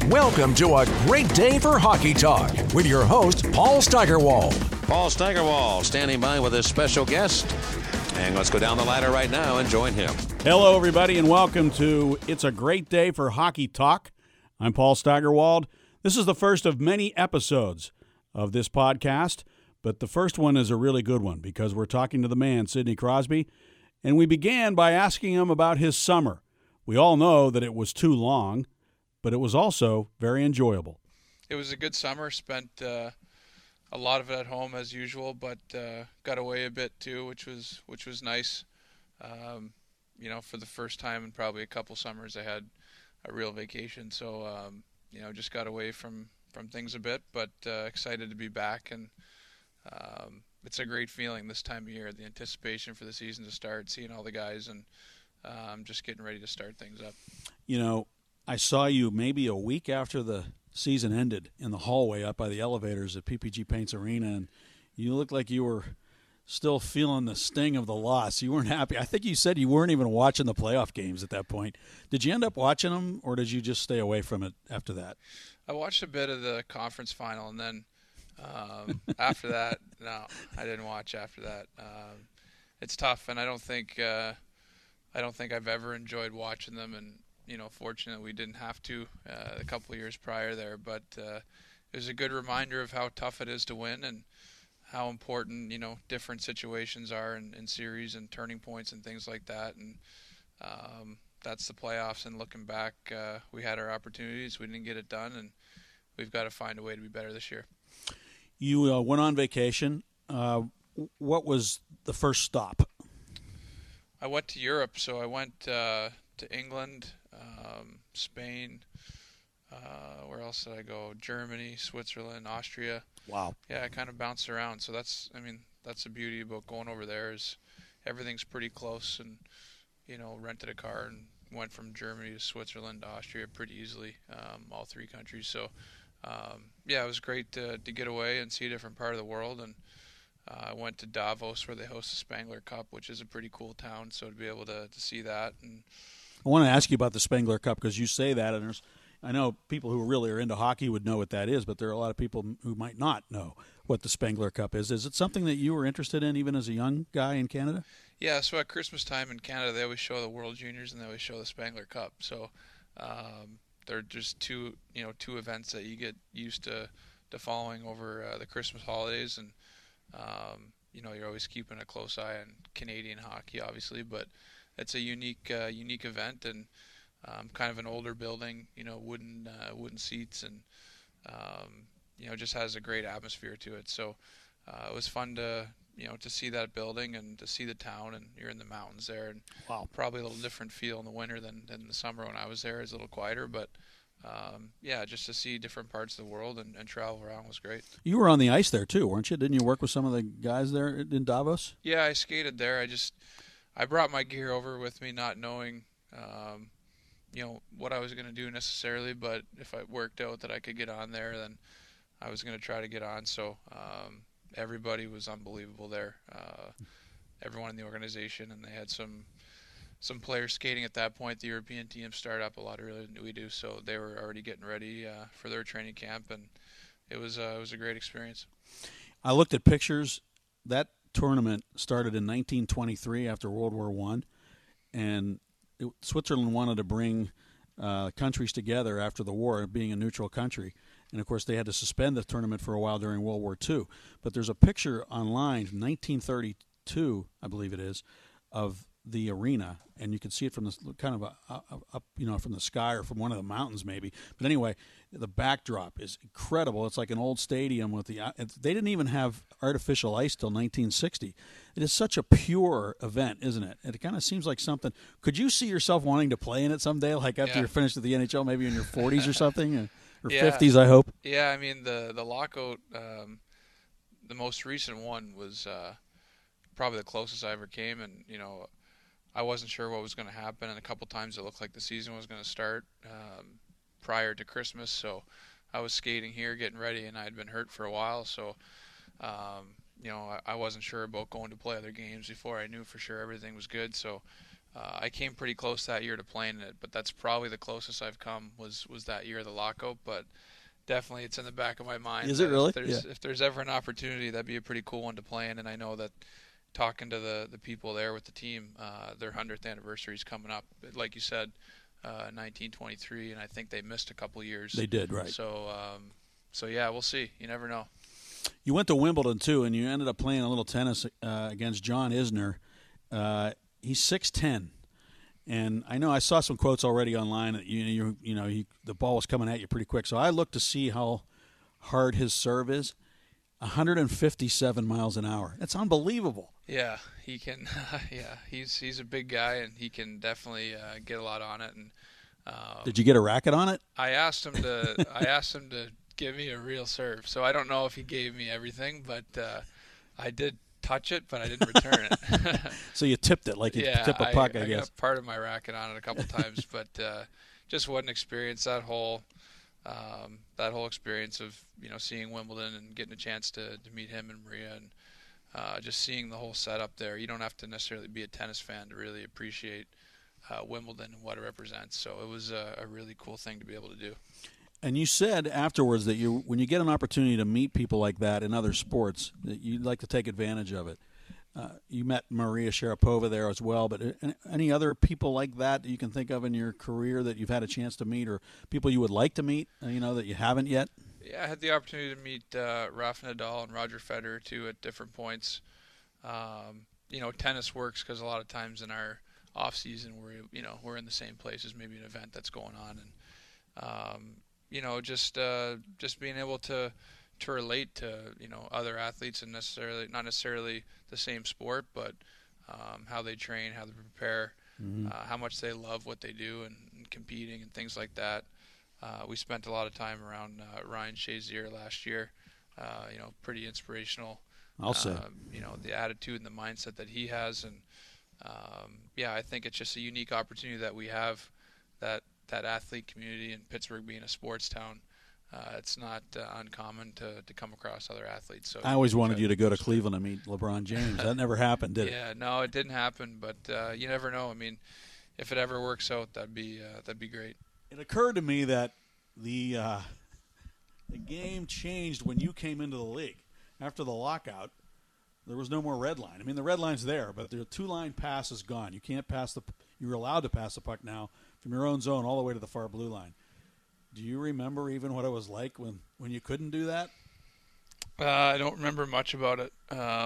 Welcome to a great day for hockey talk with your host, Paul Steigerwald. Paul Steigerwald standing by with a special guest. And let's go down the ladder right now and join him. Hello, everybody, and welcome to It's a Great Day for Hockey Talk. I'm Paul Steigerwald. This is the first of many episodes of this podcast, but the first one is a really good one because we're talking to the man, Sidney Crosby, and we began by asking him about his summer. We all know that it was too long, but it was also very enjoyable. It was a good summer. Spent a lot of it at home as usual, but got away a bit too, which was nice. For the first time in probably a couple summers, I had a real vacation. So just got away from things a bit, but excited to be back. And it's a great feeling this time of year, the anticipation for the season to start, seeing all the guys, and just getting ready to start things up. I saw you maybe a week after the season ended in the hallway up by the elevators at PPG Paints Arena, and you looked like you were still feeling the sting of the loss. You weren't happy. I think you said you weren't even watching the playoff games at that point. Did you end up watching them, or did you just stay away from it after that? I watched a bit of the conference final, and then after that, no, I didn't watch after that. It's tough, and I don't think I've ever enjoyed watching them, and fortunately we didn't have to a couple of years prior there, but it was a good reminder of how tough it is to win and how important, different situations are in series and turning points and things like that. And that's the playoffs, and looking back, we had our opportunities, we didn't get it done, and we've got to find a way to be better this year. You went on vacation. What was the first stop? I went to Europe, so I went to England, Spain, where else did I go? Germany, Switzerland, Austria. Wow. Yeah, I kind of bounced around. So that's the beauty about going over there is everything's pretty close, and, rented a car and went from Germany to Switzerland to Austria pretty easily, all three countries. So, it was great to get away and see a different part of the world. And I went to Davos, where they host the Spengler Cup, which is a pretty cool town. So to be able to see that. And I want to ask you about the Spengler Cup because you say that, and I know people who really are into hockey would know what that is, but there are a lot of people who might not know what the Spengler Cup is. Is it something that you were interested in even as a young guy in Canada? Yeah, so at Christmas time in Canada, they always show the World Juniors and they always show the Spengler Cup. So they're just two events that you get used to following over the Christmas holidays, and you're always keeping a close eye on Canadian hockey, obviously, but it's a unique event, and kind of an older building, wooden seats, and just has a great atmosphere to it. So it was fun to see that building and to see the town, and you're in the mountains there, and wow, probably a little different feel in the winter than the summer when I was there. It's a little quieter, but just to see different parts of the world and travel around was great. You were on the ice there too, weren't you? Didn't you work with some of the guys there in Davos? Yeah, I skated there. I brought my gear over with me, not knowing, what I was going to do necessarily, but if it worked out that I could get on there, then I was going to try to get on. So everybody was unbelievable there, everyone in the organization, and they had some players skating at that point. The European team started up a lot earlier than we do, so they were already getting ready for their training camp, and it was a great experience. I looked at pictures. That tournament started in 1923 after World War I, and Switzerland wanted to bring countries together after the war, being a neutral country. And, of course, they had to suspend the tournament for a while during World War II. But there's a picture online from 1932, I believe it is, of the arena, and you can see it from this kind of up, from the sky or from one of the mountains maybe. But anyway, the backdrop is incredible. It's like an old stadium with they didn't even have artificial ice till 1960. It is such a pure event, isn't it? And it kind of seems like something. Could you see yourself wanting to play in it someday, like after you're finished with the NHL, maybe in your 40s or something, or 50s, I hope? Yeah, I mean the lockout, the most recent one was probably the closest I ever came, and I wasn't sure what was going to happen, and a couple times it looked like the season was going to start prior to Christmas. So I was skating here, getting ready, and I had been hurt for a while. So, I wasn't sure about going to play other games before I knew for sure everything was good. So I came pretty close that year to playing in it, but that's probably the closest I've come was that year of the lockout. But definitely it's in the back of my mind. Is it really? If there's ever an opportunity, that'd be a pretty cool one to play in. And I know that talking to the people there with the team, their 100th anniversary is coming up. Like you said, 1923, and I think they missed a couple years. They did, right. So yeah, we'll see. You never know. You went to Wimbledon, too, and you ended up playing a little tennis against John Isner. He's 6'10", and I know I saw some quotes already online that the ball was coming at you pretty quick. So I looked to see how hard his serve is. 157 miles an hour. That's unbelievable. Yeah, he can. Yeah, he's a big guy, and he can definitely get a lot on it. And did you get a racket on it? I asked him to give me a real serve. So I don't know if he gave me everything, but I did touch it, but I didn't return it. So you tipped it like you tip a puck, I guess. I got part of my racket on it a couple times, but just what an experience that whole experience of seeing Wimbledon and getting a chance to meet him and Maria and just seeing the whole setup there. You don't have to necessarily be a tennis fan to really appreciate Wimbledon and what it represents. So it was a really cool thing to be able to do. And you said afterwards that when you get an opportunity to meet people like that in other sports, that you'd like to take advantage of it. You met Maria Sharapova there as well, but any other people like that you can think of in your career that you've had a chance to meet, or people you would like to meet, that you haven't yet? Yeah, I had the opportunity to meet Rafa Nadal and Roger Federer too at different points. Tennis works because a lot of times in our off season we're in the same places, maybe an event that's going on, and just being able to relate to other athletes and not necessarily the same sport, but how they train, how they prepare, how much they love what they do and competing and things like that. We spent a lot of time around Ryan Shazier last year. Pretty inspirational. I'll say. The attitude and the mindset that he has, and I think it's just a unique opportunity that we have, that athlete community in Pittsburgh being a sports town. It's not uncommon to come across other athletes. So I always wanted you to go to Cleveland and meet LeBron James. That never happened, did it? Yeah, no, it didn't happen. But you never know. I mean, if it ever works out, that'd be great. It occurred to me that the game changed when you came into the league. After the lockout, there was no more red line. I mean, the red line's there, but the two-line pass is gone. You can't pass you're allowed to pass the puck now from your own zone all the way to the far blue line. Do you remember even what it was like when you couldn't do that? I don't remember much about it.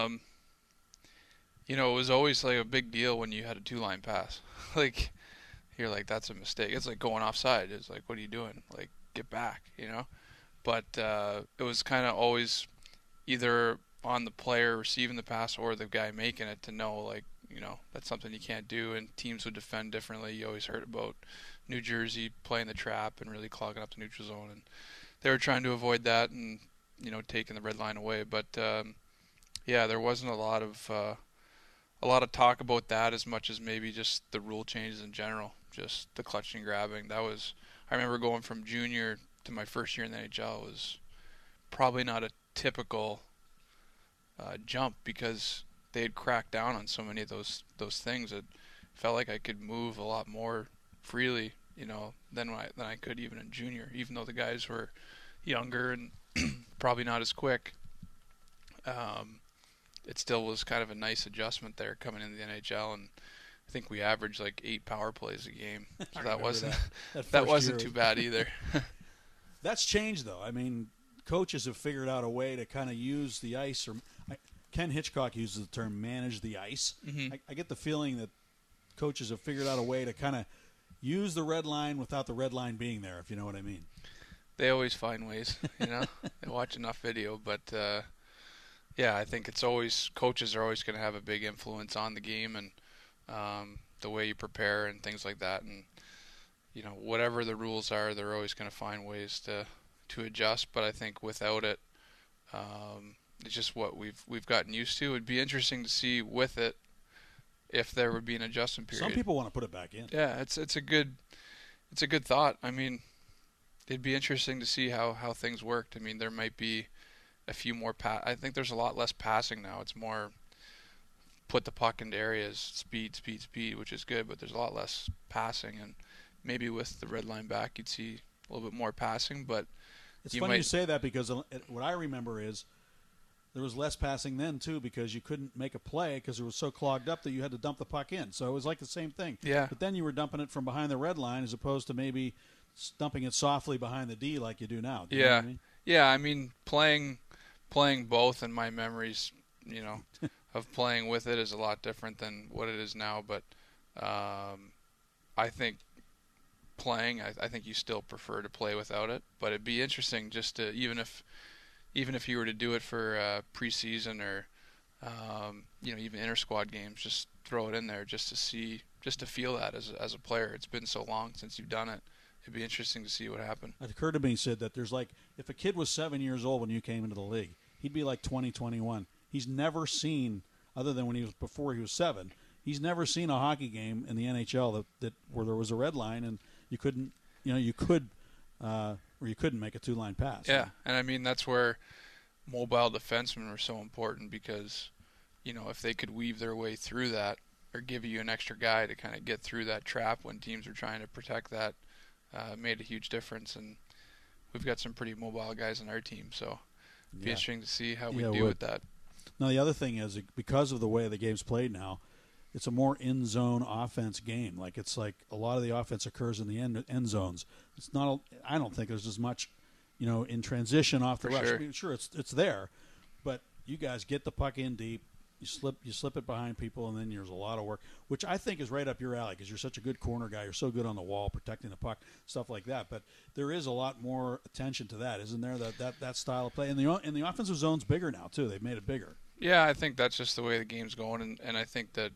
It was always like a big deal when you had a two-line pass. Like, you're like, that's a mistake. It's like going offside. It's like, what are you doing? Like, get back, But it was kind of always either on the player receiving the pass or the guy making it to know, like, that's something you can't do, and teams would defend differently. You always heard about New Jersey playing the trap and really clogging up the neutral zone, and they were trying to avoid that and taking the red line away. But there wasn't a lot of talk about that as much as maybe just the rule changes in general, just the clutching and grabbing. I remember going from junior to my first year in the NHL was probably not a typical jump, because they had cracked down on so many of those things. It felt like I could move a lot more freely, than I could even in junior, even though the guys were younger and probably not as quick. It still was kind of a nice adjustment there coming into the NHL, and I think we averaged like 8 power plays a game, so that wasn't too bad either. That's changed, though. I mean, coaches have figured out a way to kind of use the ice, or Ken Hitchcock uses the term manage the ice. Mm-hmm. I get the feeling that coaches have figured out a way to kind of use the red line without the red line being there, if you know what I mean. They always find ways, They watch enough video, but I think coaches are always going to have a big influence on the game and the way you prepare and things like that. And whatever the rules are, they're always going to find ways to adjust. But I think without it, it's just what we've gotten used to. It'd be interesting to see with it if there would be an adjustment period. Some people want to put it back in. Yeah, it's a good thought. I mean, it'd be interesting to see how things worked. I mean, there might be a few more I think there's a lot less passing now. It's more put the puck into areas, speed, which is good, but there's a lot less passing. And maybe with the red line back, you'd see a little bit more passing. But it's funny you say that, because what I remember is there was less passing then, too, because you couldn't make a play because it was so clogged up that you had to dump the puck in. So it was like the same thing. Yeah. But then you were dumping it from behind the red line as opposed to maybe dumping it softly behind the D like you do now. Do you know what I mean? Yeah, I mean, playing both in my memories, of playing with it is a lot different than what it is now. But I think I think you still prefer to play without it. But it'd be interesting just to, even if you were to do it for preseason or even inter-squad games, just throw it in there just to feel that as a player. It's been so long since you've done it. It'd be interesting to see what happened. It occurred to me, Sid, that there's if a kid was 7 years old when you came into the league, he'd be like 20, 21. He's never seen, other than before he was 7, he's never seen a hockey game in the NHL that where there was a red line and you couldn't, you could, or you couldn't make a 2-line pass. Yeah, and I mean that's where mobile defensemen were so important, because, if they could weave their way through that or give you an extra guy to kind of get through that trap when teams are trying to protect that, made a huge difference. And we've got some pretty mobile guys on our team, so it'd be interesting to see how we do with that. Now, the other thing is, because of the way the game's played now, it's a more in-zone offense game. It's like a lot of the offense occurs in the end zones. It's not. I don't think there's as much, in transition off the rush. Sure. I mean, sure, it's there, but you guys get the puck in deep. You slip it behind people, and then there's a lot of work, which I think is right up your alley because you're such a good corner guy. You're so good on the wall, protecting the puck, stuff like that. But there is a lot more attention to that, isn't there? That style of play, and the offensive zone's bigger now too. They've made it bigger. Yeah, I think that's just the way the game's going, and I think that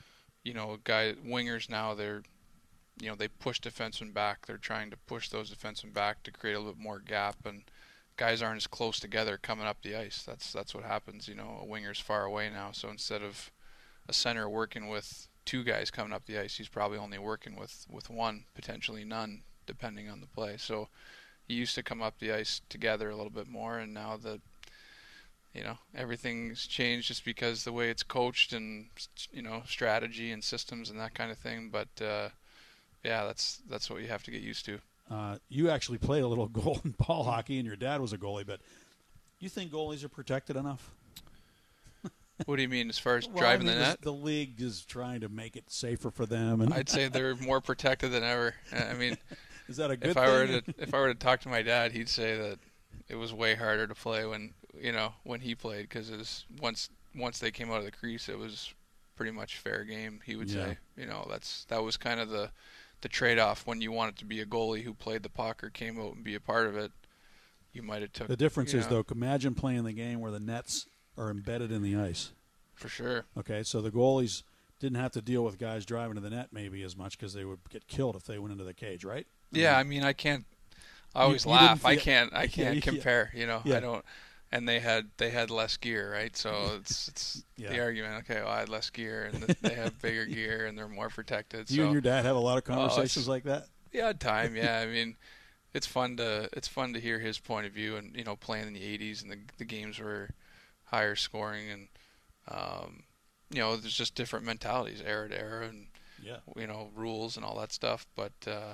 wingers now, they push defensemen back. They're trying to push those defensemen back to create a little bit more gap, and guys aren't as close together coming up the ice. That's what happens. A winger's far away now, so instead of a center working with 2 guys coming up the ice, he's probably only working with 1, potentially none, depending on the play. So he used to come up the ice together a little bit more, and now that everything's changed just because the way it's coached and strategy and systems and that kind of thing. But yeah, that's what you have to get used to. You actually played a little goal and ball hockey, and your dad was a goalie, but you think goalies are protected enough? What do you mean, as far as driving the net? The league is trying to make it safer for them. And I'd say they're more protected than ever. I mean, is that a good thing? If I were to talk to my dad, he'd say that it was way harder to play when he played, because it was once they came out of the crease, it was pretty much fair game. He would say, that was kind of the trade-off when you wanted to be a goalie who played the puck or came out and be a part of it. You might have took. The difference is, though, imagine playing the game where the nets are embedded in the ice. For sure. Okay, so the goalies didn't have to deal with guys driving to the net maybe as much because they would get killed if they went into the cage, right? Yeah, I mean, I can't. I always laugh. I can't compare. Yeah. I don't. And they had less gear, right? So it's the argument. Okay, well, I had less gear, and they have bigger gear, and they're more protected. You and your dad have a lot of conversations like that. Yeah, time. Yeah, I mean, it's fun to hear his point of view, and playing in the '80s and the games were higher scoring, and there's just different mentalities, era to era, and rules and all that stuff. But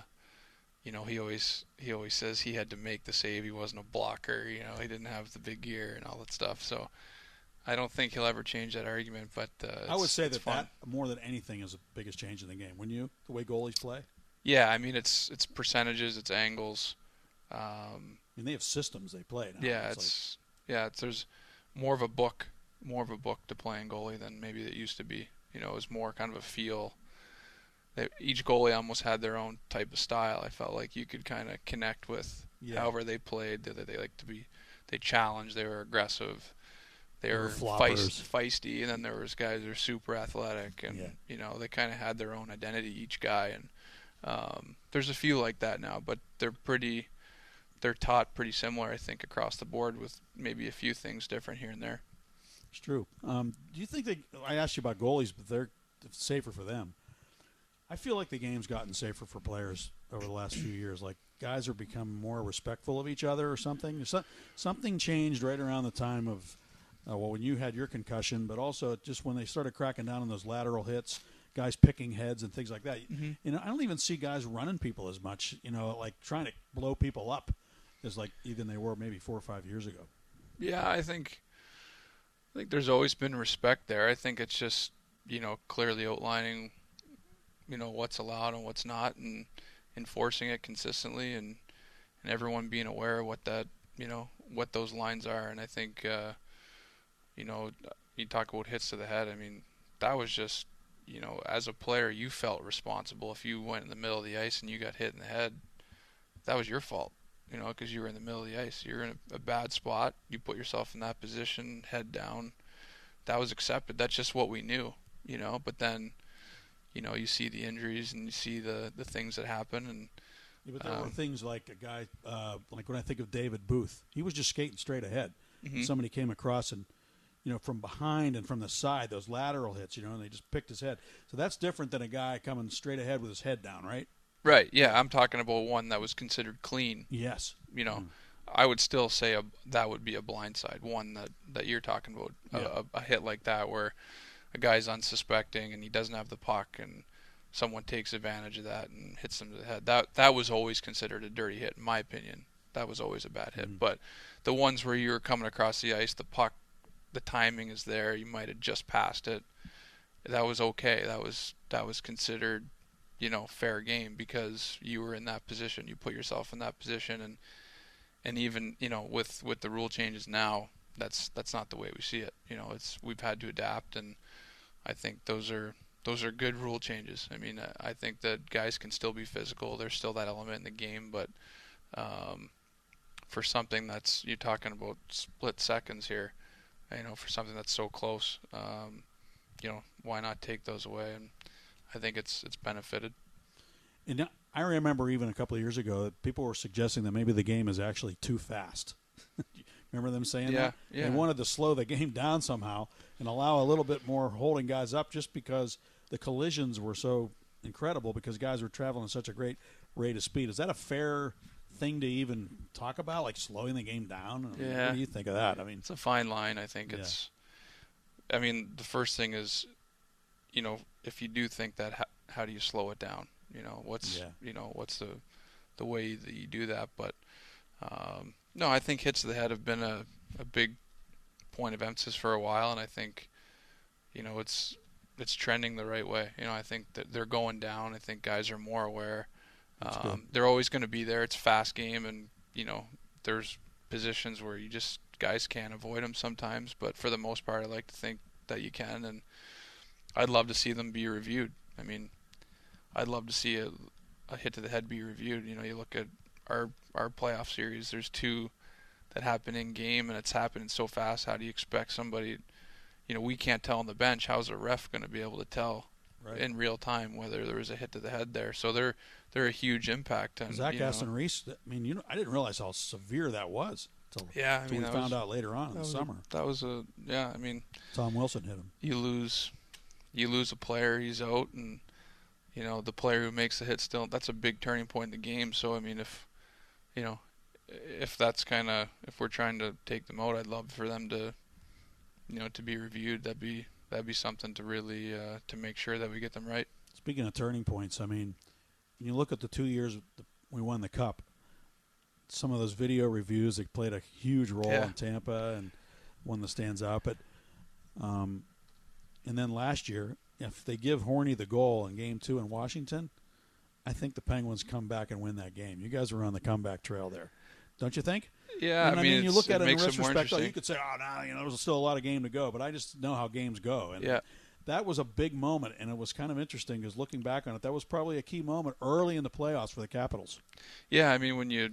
he always says he had to make the save. He wasn't a blocker. He didn't have the big gear and all that stuff. So I don't think he'll ever change that argument. But I would say that more than anything is the biggest change in the game. Wouldn't you? The way goalies play. Yeah, I mean it's percentages, it's angles. They have systems they play now. Yeah, there's more of a book to playing goalie than maybe it used to be. It was more kind of a feel. Each goalie almost had their own type of style. I felt like you could kind of connect with however they played. They like to be, they challenged, they were aggressive, they were feisty, and then there was guys that are super athletic, and they kind of had their own identity, each guy. And there's a few like that now, but they're taught pretty similar, I think, across the board, with maybe a few things different here and there. It's true. Do you think I asked you about goalies, but they're safer for them. I feel like the game's gotten safer for players over the last few years. Like, guys are becoming more respectful of each other or something. Something changed right around the time of well, when you had your concussion, but also just when they started cracking down on those lateral hits, guys picking heads and things like that. Mm-hmm. You know, I don't even see guys running people as much, you know, like trying to blow people up as like even they were maybe 4 or 5 years ago. Yeah, I think there's always been respect there. I think it's just, you know, clearly outlining, you know, what's allowed and what's not, and enforcing it consistently, and everyone being aware of what that, you know, what those lines are. And I think, you know, you talk about hits to the head. I mean, that was just, you know, as a player, you felt responsible. If you went in the middle of the ice and you got hit in the head, that was your fault, you know, because you were in the middle of the ice. You're in a bad spot. You put yourself in that position, head down. That was accepted. That's just what we knew, you know. But then, you know, you see the injuries and you see the things that happen. And yeah, but there were things like a guy, like when I think of David Booth, he was just skating straight ahead. Mm-hmm. Somebody came across and, you know, from behind and from the side, those lateral hits, you know, and they just picked his head. So that's different than a guy coming straight ahead with his head down, right? Right, yeah. I'm talking about one that was considered clean. Yes. You know, I would still say that would be a blindside, one that you're talking about, Yeah. a hit like that where a guy's unsuspecting and he doesn't have the puck and someone takes advantage of that and hits him to the head. That was always considered a dirty hit, in my opinion. That was always a bad hit. Mm-hmm. But the ones where you were coming across the ice, the puck, the timing is there, you might have just passed it, that was okay. That was considered, you know, fair game because you were in that position. You put yourself in that position, and even, you know, with the rule changes now, that's not the way we see it. You know, we've had to adapt, and I think those are good rule changes. I mean, I think that guys can still be physical. There's still that element in the game, but for something that's, you're talking about split seconds here, you know, for something that's so close, you know, why not take those away? And I think it's benefited. And I remember even a couple of years ago that people were suggesting that maybe the game is actually too fast. Remember them saying that? Yeah. They wanted to slow the game down somehow and allow a little bit more holding guys up just because the collisions were so incredible because guys were traveling at such a great rate of speed. Is that a fair thing to even talk about, like slowing the game down? Yeah. What do you think of that? I mean, It's a fine line. I think I mean, the first thing is, you know, if you do think that, how do you slow it down? You know, what's the way that you do that? But no, I think hits to the head have been a big point of emphasis for a while, and I think, you know, it's trending the right way. You know, I think that they're going down. I think guys are more aware. They're always going to be there. It's a fast game, and, you know, there's positions where guys can't avoid them sometimes, but for the most part, I like to think that you can, and I'd love to see them be reviewed. I mean, I'd love to see a hit to the head be reviewed. You know, you look at our playoff series, there's 2 that happen in game, and it's happening so fast. How do you expect somebody, you know, we can't tell on the bench. How's a ref going to be able to tell in real time whether there was a hit to the head there? So they're a huge impact. And, Zach Aston Reese, I mean, you know, I didn't realize how severe that was until we found out later on in the summer. I mean, Tom Wilson hit him. You lose a player, he's out, and, you know, the player who makes the hit still, that's a big turning point in the game. So, I mean, if, you know, if that's if we're trying to take them out, I'd love for them to, you know, to be reviewed. That'd be something to really, to make sure that we get them right. Speaking of turning points, I mean, when you look at the 2 years we won the Cup, some of those video reviews that played a huge role in Tampa and one that stands out. But, and then last year, if they give Horny the goal in Game 2 in Washington, I think the Penguins come back and win that game. You guys were on the comeback trail there, don't you think? Yeah, and, I mean, you look at it in makes retrospect, you could say, "Oh, no, you know, there's still a lot of game to go." But I just know how games go, and that was a big moment, and it was kind of interesting because looking back on it, that was probably a key moment early in the playoffs for the Capitals. Yeah, I mean, when you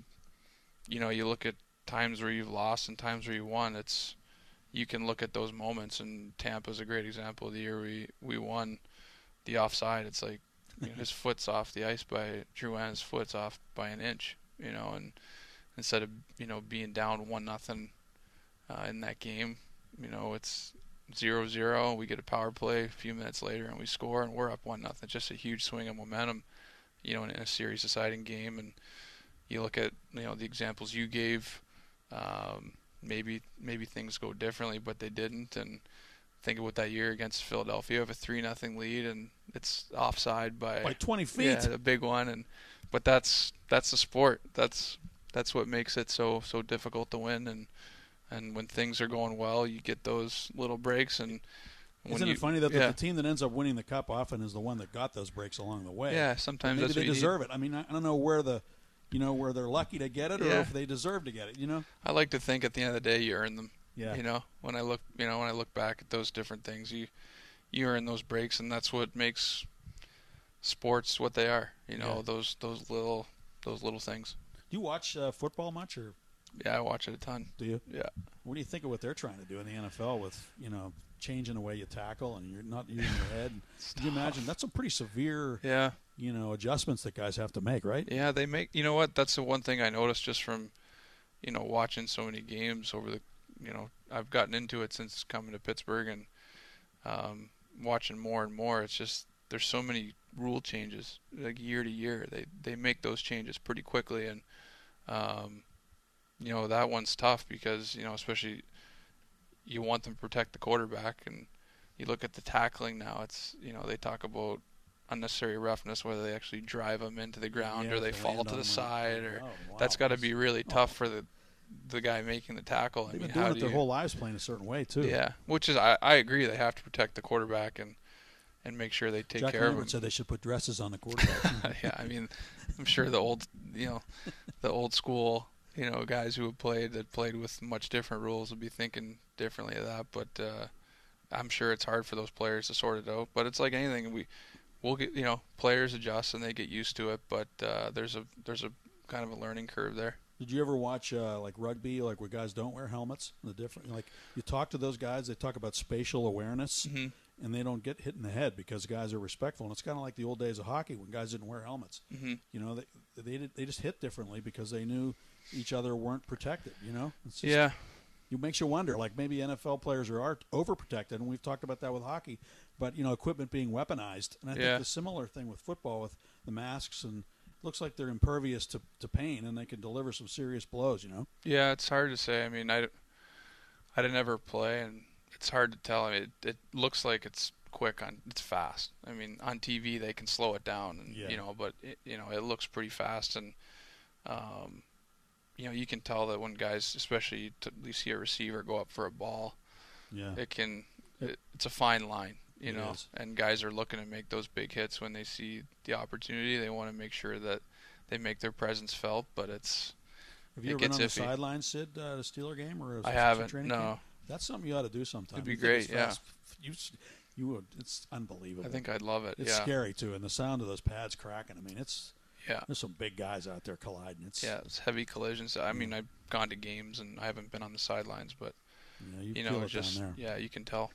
look at times where you've lost and times where you won, you can look at those moments, and Tampa's a great example. The year we won the offside, it's like, you know, his foot's off the ice Drouin's foot's off by an inch, you know, and instead of, you know, being down 1-0 in that game, you know, it's 0-0. We get a power play a few minutes later and we score and we're up 1-0. It's just a huge swing of momentum, you know, in a series deciding game. And you look at, you know, the examples you gave, maybe things go differently, but they didn't. And think about that year against Philadelphia, you have a 3-0 lead, and it's offside by 20 feet. Yeah, the big one. But that's the sport. That's what makes it so difficult to win. And when things are going well, you get those little breaks. And isn't it funny that the team that ends up winning the cup often is the one that got those breaks along the way? Yeah, sometimes maybe that's what they deserve it. I mean, I don't know where where they're lucky to get it, or if they deserve to get it. I like to think at the end of the day you earn them. Yeah. When I look back at those different things, you earn those breaks, and that's what makes sports what they are. Those little things. Do you watch football much, or? Yeah, I watch it a ton. Do you? Yeah. What do you think of what they're trying to do in the NFL with changing the way you tackle and you're not using your head? Can you imagine? That's some pretty severe adjustments that guys have to make, right? Yeah, they make. You know what? That's the one thing I noticed just from watching so many games over the. I've gotten into it since coming to Pittsburgh and watching more and more. It's just there's so many rule changes like year to year. They make those changes pretty quickly, and that one's tough because especially you want them to protect the quarterback, and you look at the tackling now. It's they talk about unnecessary roughness, whether they actually drive them into the ground or they fall to the side, or that's got to be really tough for the guy making the tackle. They've been doing it their whole lives playing a certain way too. Yeah, which is I agree. They have to protect the quarterback and make sure they take care of him. Said they should put dresses on the quarterback. Yeah, I mean, I'm sure the old school guys who have played with much different rules would be thinking differently of that. But I'm sure it's hard for those players to sort it out. But it's like anything, we'll get players adjust and they get used to it. But there's a kind of a learning curve there. Did you ever watch like rugby, like where guys don't wear helmets? You talk to those guys, they talk about spatial awareness, and they don't get hit in the head because guys are respectful. And it's kind of like the old days of hockey when guys didn't wear helmets. Mm-hmm. They just hit differently because they knew each other weren't protected. It's just, it makes you wonder. Like maybe NFL players are overprotected, and we've talked about that with hockey. But equipment being weaponized, and I think the similar thing with football with the masks and. Looks like they're impervious to pain, and they can deliver some serious blows. Yeah, it's hard to say. I mean, I didn't ever play, and it's hard to tell. I mean, it looks like it's quick it's fast. I mean, on TV they can slow it down, and but it looks pretty fast, and you can tell that when guys, especially you see a receiver go up for a ball, it's a fine line. And guys are looking to make those big hits when they see the opportunity. They want to make sure that they make their presence felt, but it's Have you ever been on the sidelines, Sid, at a Steeler game or I haven't. Training No. Camp? That's something you ought to do sometime. It'd be great. Yeah. You would. It's unbelievable. I think I'd love it. It's scary too, and the sound of those pads cracking. I mean, there's some big guys out there colliding. It's heavy collisions. I mean, I've gone to games and I haven't been on the sidelines, but you feel it down there. You can tell.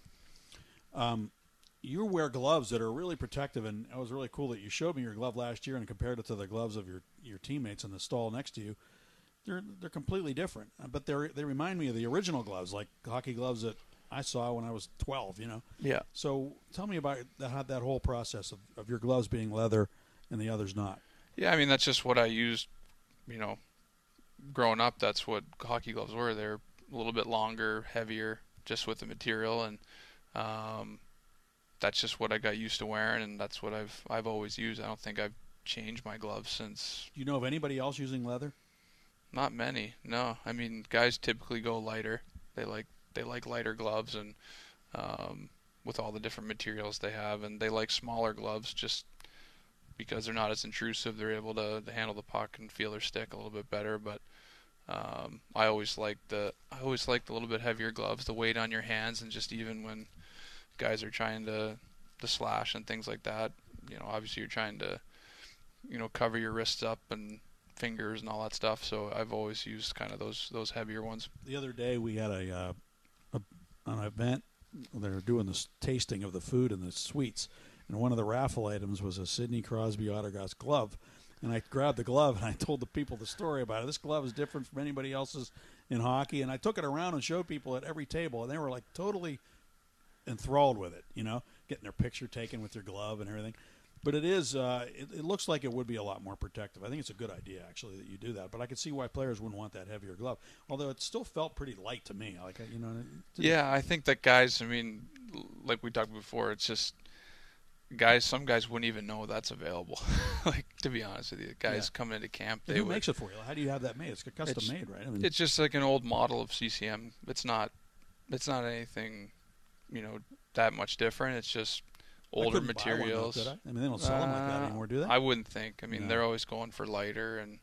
You wear gloves that are really protective, and it was really cool that you showed me your glove last year and compared it to the gloves of your teammates in the stall next to you. They're completely different, but they remind me of the original gloves, like hockey gloves that I saw when I was 12. Yeah. So tell me about that whole process of your gloves being leather and the others not. Yeah, I mean that's just what I used. Growing up, that's what hockey gloves were. They're a little bit longer, heavier, just with the material, and that's just what I got used to wearing, and that's what I've always used. I don't think I've changed my gloves since. Do you know of anybody else using leather? Not many, no. I mean, guys typically go lighter. They like lighter gloves, and with all the different materials they have, and they like smaller gloves just because they're not as intrusive. They're able to handle the puck and feel their stick a little bit better. But I always liked the little bit heavier gloves, the weight on your hands, and just even when guys are trying to slash and things like that, obviously you're trying to cover your wrists up and fingers and all that stuff, so I've always used kind of those heavier ones. The other day we had an event. They were doing this tasting of the food and the sweets, and one of the raffle items was a Sidney Crosby autographed glove, and I grabbed the glove and I told the people the story about it. This glove is different from anybody else's in hockey, and I took it around and showed people at every table, and they were like totally enthralled with it, getting their picture taken with their glove and everything. But it is. It looks like it would be a lot more protective. I think it's a good idea actually that you do that. But I could see why players wouldn't want that heavier glove. Although it still felt pretty light to me. Like Yeah, I think that guys. I mean, like we talked before, it's just guys. Some guys wouldn't even know that's available. Like, to be honest with you, guys coming into camp, who makes it for you? How do you have that made? It's custom made, right? I mean, it's just like an old model of CCM. It's not anything, that much different. It's just older materials. Buy one, though, I mean, they don't sell them like that anymore, do they? I wouldn't think. I mean, they're always going for lighter and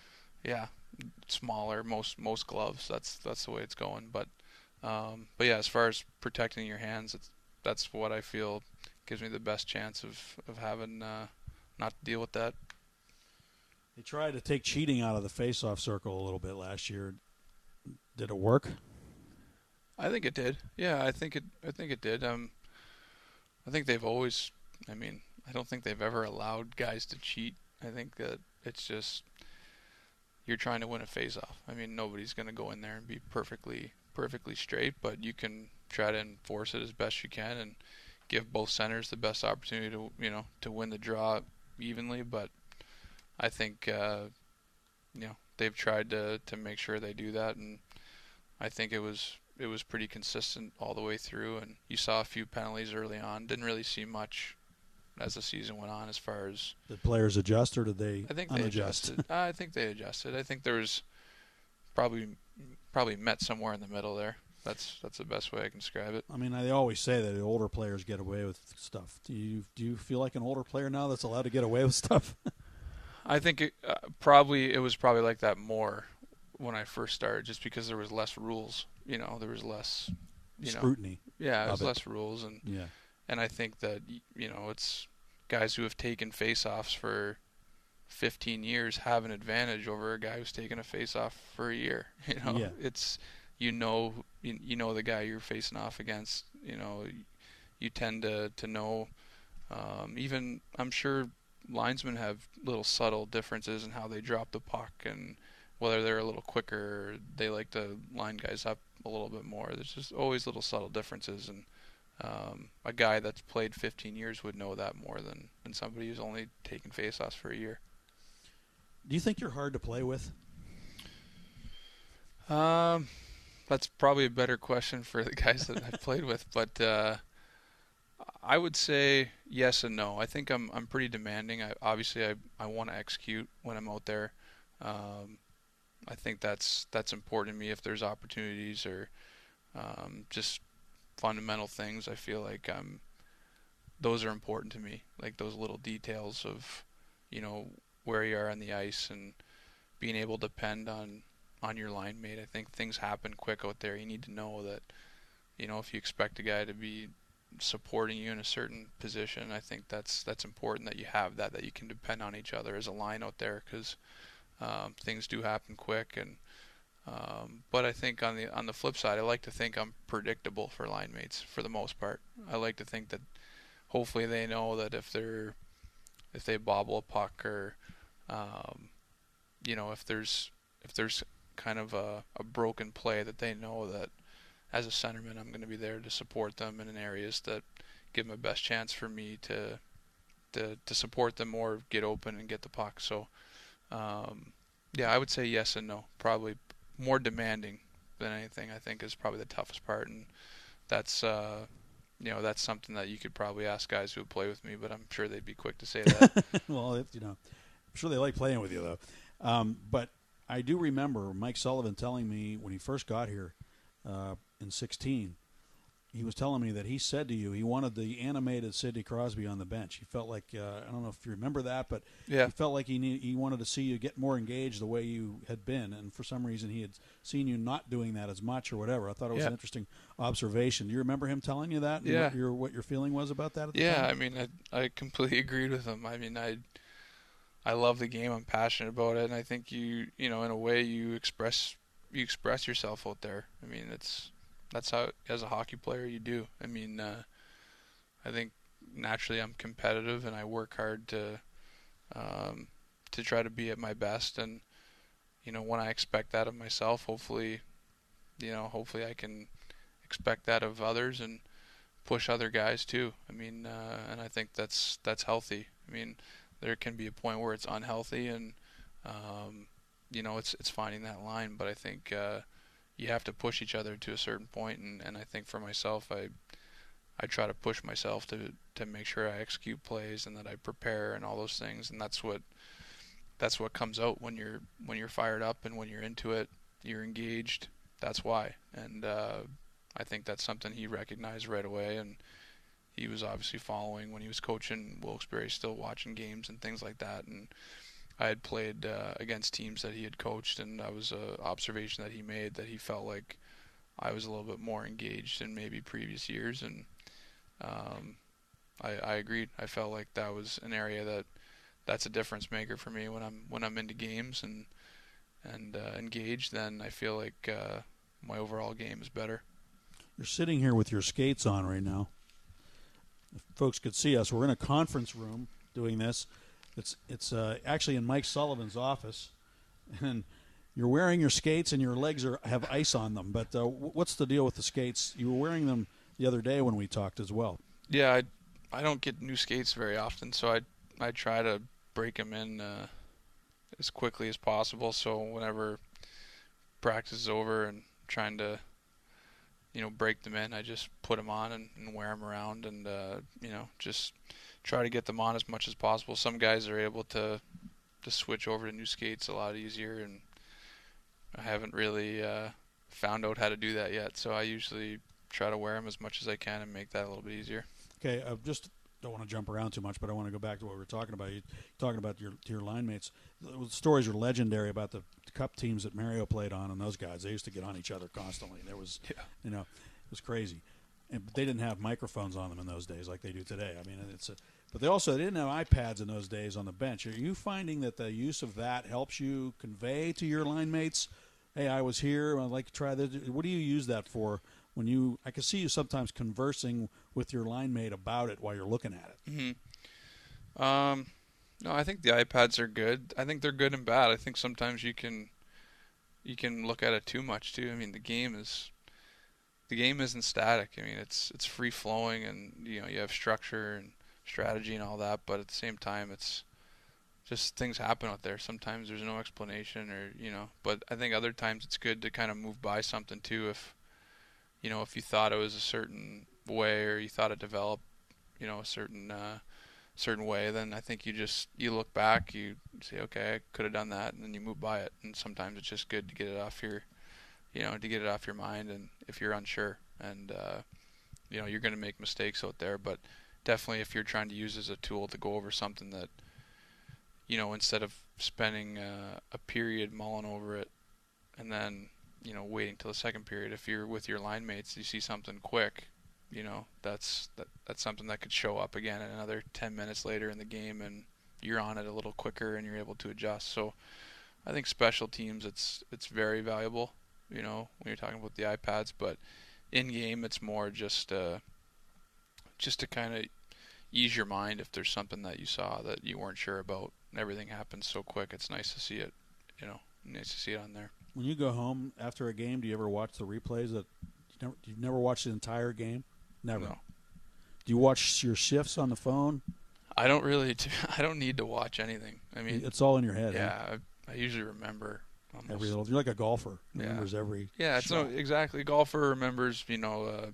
smaller. Most gloves. That's the way it's going. But yeah, as far as protecting your hands, that's what I feel gives me the best chance of having not to deal with that. They tried to take cheating out of the face-off circle a little bit last year. Did it work? I think it did. Yeah, I think it did. I think they've always. I mean, I don't think they've ever allowed guys to cheat. I think that it's just you're trying to win a face-off. I mean, nobody's going to go in there and be perfectly straight, but you can try to enforce it as best you can and give both centers the best opportunity to win the draw evenly. But I think they've tried to make sure they do that, and I think it was pretty consistent all the way through. And you saw a few penalties early on. Didn't really see much as the season went on as far as. Did players adjust, or did they? I think they adjusted. I think they adjusted. I think there was probably met somewhere in the middle there. That's the best way I can describe it. I mean, they always say that the older players get away with stuff. Do you feel like an older player now that's allowed to get away with stuff? I think it was probably like that more when I first started, just because there was less rules. There was less scrutiny. Yeah, there was less rules, and yeah. And I think that it's guys who have taken face-offs for 15 years have an advantage over a guy who's taken a face-off for a year. Yeah. It's you know the guy you're facing off against. You tend to know. Even I'm sure linesmen have little subtle differences in how they drop the puck and whether they're a little quicker or they like to line guys up a little bit more. There's just always little subtle differences, and a guy that's played 15 years would know that more than somebody who's only taken faceoffs for a year. Do you think you're hard to play with? That's probably a better question for the guys that I've played with, but I would say yes and no. I think I'm pretty demanding. I want to execute when I'm out there. I think that's important to me. If there's opportunities or just fundamental things, I feel like those are important to me. Like those little details of where you are on the ice and being able to depend on your line mate. I think things happen quick out there. You need to know that if you expect a guy to be supporting you in a certain position, I think that's important that you have that you can depend on each other as a line out there, because things do happen quick. And but I think on the flip side, I like to think I'm predictable for line mates for the most part. I like to think that hopefully they know that if they bobble a puck or if there's kind of a broken play, that they know that as a centerman I'm going to be there to support them in areas that give them a best chance for me to support them or get open and get the puck. So I would say yes and no. Probably more demanding than anything, I think, is probably the toughest part, and that's that's something that you could probably ask guys who would play with me, but I'm sure they'd be quick to say that. Well, I'm sure they like playing with you though. But I do remember Mike Sullivan telling me when he first got here in 2016, he was telling me that he said to you he wanted the animated Sidney Crosby on the bench. He felt like, I don't know if you remember that, but yeah. He felt like he wanted to see you get more engaged the way you had been, and for some reason he had seen you not doing that as much or whatever. I thought it was an interesting observation. Do you remember him telling you that? Yeah. And what your feeling was about that at the time? I mean, I completely agreed with him. I mean, I love the game. I'm passionate about it, and I think in a way you express yourself out there. I mean, that's how, as a hockey player, you do. I mean, I think naturally I'm competitive and I work hard to try to be at my best. And when I expect that of myself, hopefully I can expect that of others and push other guys too. I mean, and I think that's healthy. I mean, there can be a point where it's unhealthy, and it's finding that line. But I think you have to push each other to a certain point, and I think for myself, I try to push myself to make sure I execute plays and that I prepare and all those things, and that's what comes out when you're fired up and when you're into it, you're engaged. That's why, and I think that's something he recognized right away, and he was obviously following when he was coaching Wilkes-Barre, still watching games and things like that. And I had played against teams that he had coached, and that was an observation that he made, that he felt like I was a little bit more engaged in maybe previous years, and I agreed. I felt like that was an area that's a difference maker for me when I'm into games and engaged. Then I feel like my overall game is better. You're sitting here with your skates on right now. If folks could see us, we're in a conference room doing this. It's actually in Mike Sullivan's office, and you're wearing your skates and your legs have ice on them. But what's the deal with the skates? You were wearing them the other day when we talked as well. Yeah, I don't get new skates very often, so I try to break them in as quickly as possible. So whenever practice is over and trying to break them in, I just put them on and wear them around, and just try to get them on as much as possible. Some guys are able to switch over to new skates a lot easier, and I haven't really found out how to do that yet. So I usually try to wear them as much as I can and make that a little bit easier. Okay, just don't want to jump around too much, but I want to go back to what we were talking about. You're talking about your line mates. The stories are legendary about the cup teams that Mario played on, and those guys. They used to get on each other constantly. There was, it was crazy. And they didn't have microphones on them in those days like they do today. I mean, but they didn't have iPads in those days on the bench. Are you finding that the use of that helps you convey to your line mates, hey, I was here, I'd like to try this? What do you use that for? I can see you sometimes conversing with your line mate about it while you're looking at it. Mm-hmm. No, I think the iPads are good. I think they're good and bad. I think sometimes you can look at it too much too. I mean, the game isn't static. I mean, it's free flowing, and you have structure and strategy and all that. But at the same time, it's just things happen out there. Sometimes there's no explanation, But I think other times it's good to kind of move by something too. If you thought it was a certain way, or you thought it developed, a certain way, then I think you look back, you say, okay, I could have done that, and then you move by it. And sometimes it's just good to get it off your mind, and if you're unsure, and you're going to make mistakes out there, but definitely if you're trying to use it as a tool to go over something that, instead of spending a period mulling over it and then waiting till the second period, if you're with your line mates, you see something quick, that's something that could show up again another 10 minutes later in the game, and you're on it a little quicker and you're able to adjust. So I think special teams, it's very valuable, when you're talking about the iPads, but in game it's more just to kind of ease your mind if there's something that you saw that you weren't sure about, and everything happens so quick. It's nice to see it, nice to see it on there. When you go home after a game, do you ever watch the replays? You've never watched the entire game? Never. No. Do you watch your shifts on the phone? I don't really. I don't need to watch anything. I mean, it's all in your head. Yeah, huh? I usually remember almost every little. You're like a golfer. Remembers every. Yeah, it's exactly. Golfer remembers, a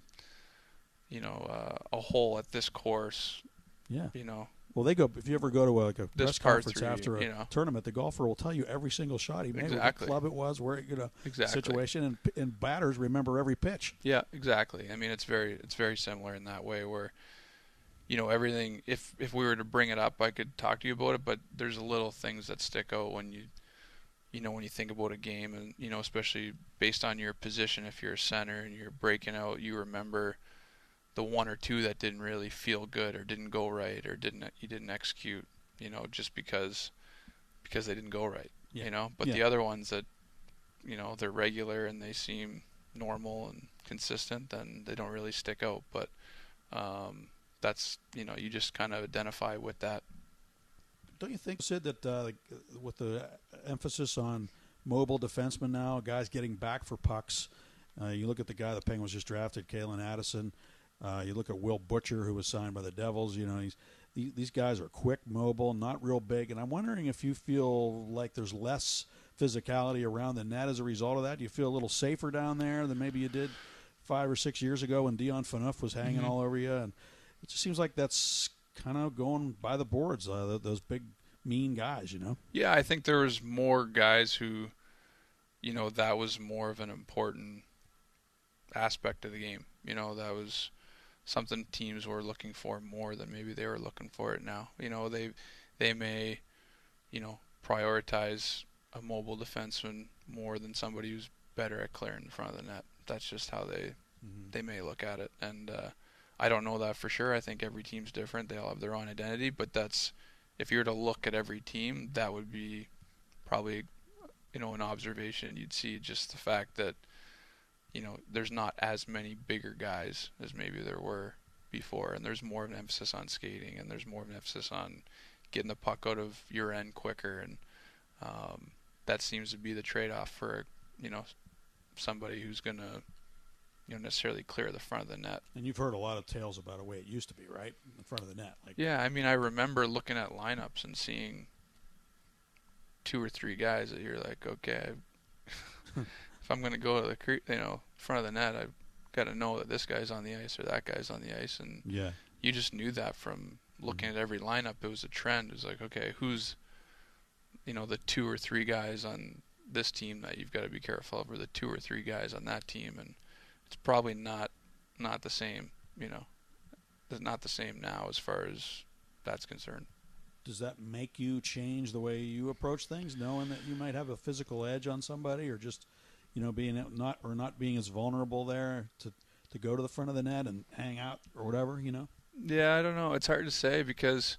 hole at this course. Yeah. Well, they go. If you ever go to a press conference 3, after a tournament, the golfer will tell you every single shot he made, what club it was, where situation, and batters remember every pitch. Yeah, exactly. I mean, it's very similar in that way, where everything. If we were to bring it up, I could talk to you about it, but there's little things that stick out when you think about a game, and especially based on your position. If you're a center and you're breaking out, you remember the one or two that didn't really feel good or didn't go right or you didn't execute, just because they didn't go right, But the other ones that, they're regular and they seem normal and consistent, then they don't really stick out. But that's, you just kind of identify with that. Don't you think, Sid, that with the emphasis on mobile defensemen now, guys getting back for pucks, you look at the guy the Penguins just drafted, Kalen Addison. You look at Will Butcher, who was signed by the Devils. These guys are quick, mobile, not real big. And I'm wondering if you feel like there's less physicality around the net as a result of that. Do you feel a little safer down there than maybe you did 5 or 6 years ago when Dion Phaneuf was hanging all over you? And it just seems like that's kind of going by the boards, those big, mean guys, Yeah, I think there was more guys who, that was more of an important aspect of the game. That was something teams were looking for more than maybe they were looking for it now. They may, prioritize a mobile defenseman more than somebody who's better at clearing in front of the net. That's just how they may look at it. And I don't know that for sure. I think every team's different. They all have their own identity. But that's, if you were to look at every team, that would be probably, an observation. You'd see just the fact that, there's not as many bigger guys as maybe there were before. And there's more of an emphasis on skating. And there's more of an emphasis on getting the puck out of your end quicker. And that seems to be the trade-off for, somebody who's going to, necessarily clear the front of the net. And you've heard a lot of tales about the way it used to be, right? In front of the net. Yeah, I remember looking at lineups and seeing 2 or 3 guys that you're like, okay, if I'm going to go to the front of the net, I've got to know that this guy's on the ice or that guy's on the ice. And you just knew that from looking at every lineup. It was a trend. It was like, okay, who's, the 2 or 3 guys on this team that you've got to be careful of, or the 2 or 3 guys on that team. And it's probably not the same, It's not the same now as far as that's concerned. Does that make you change the way you approach things, knowing that you might have a physical edge on somebody, or just, being not being as vulnerable there to go to the front of the net and hang out or whatever, Yeah, I don't know. It's hard to say because,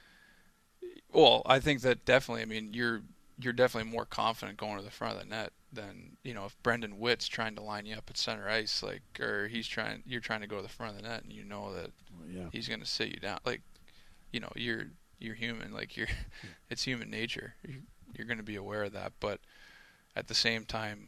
well, I think that definitely. You're definitely more confident going to the front of the net than, if Brendan Witt's trying to line you up at center ice, or you're trying to go to the front of the net, and that he's going to sit you down. You're human. It's human nature. You're going to be aware of that. But at the same time,